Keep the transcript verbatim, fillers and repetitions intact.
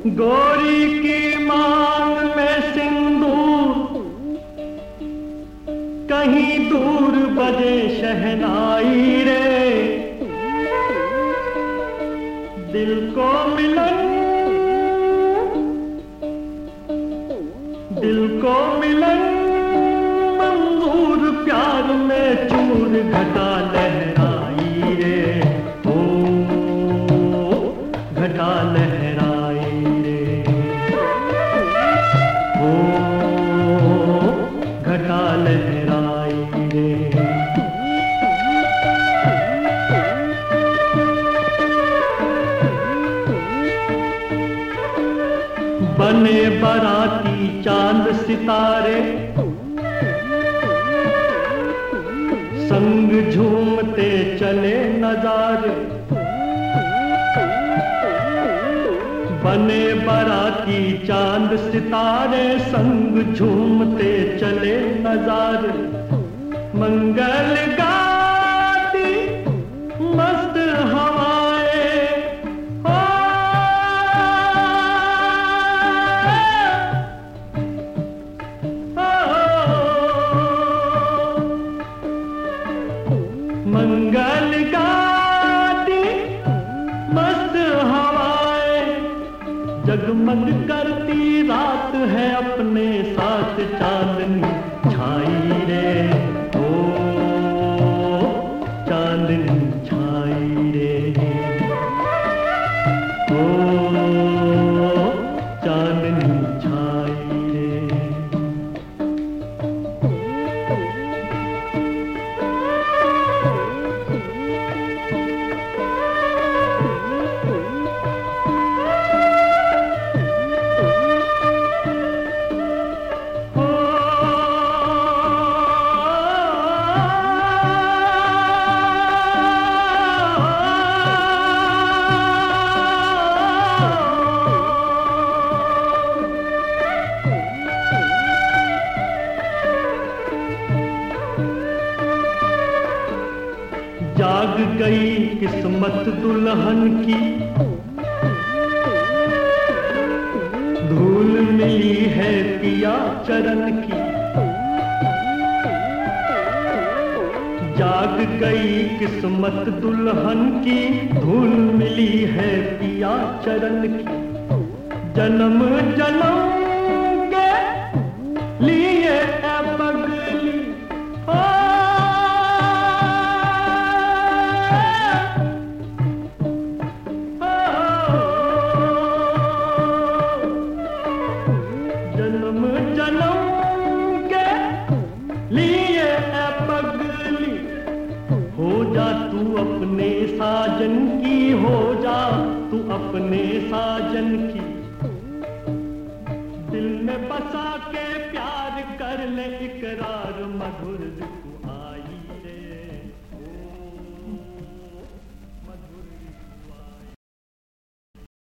गोरी की मांग में सिंदूर, कहीं दूर बजे शहनाई रे। दिल को मिलन, दिल को मिलन मंजूर, प्यार में चूर घटा लहराई रे। ओ घटा लहराई रे, ओ घटा लहराई रे। बने बाराती चांद सितारे, संग झूमते चले नजारे। बने बाराती चांद सितारे, संग झूमते चले नजारे। मंगल गाती मस्त हवाएं, मंगल गाती मस्त हवाएं। जगमग करती रात है अपने साथ चांदनी छाई रे। ओ चांदनी छाई रे, ओ चांदनी छाई रे। जाग गई किस्मत दुल्हन की, धूल मिली है पिया चरण की। जाग गई किस्मत दुल्हन की, धूल मिली है पिया चरण की। जन्म जन्म के लिए है पगली, जन्म जन्म के लिए है पगली। हो जा तू अपने साजन की, हो जा तू अपने साजन की। दिल में बसा के प्यार कर ले इकरार, मधुर ऋतु आए।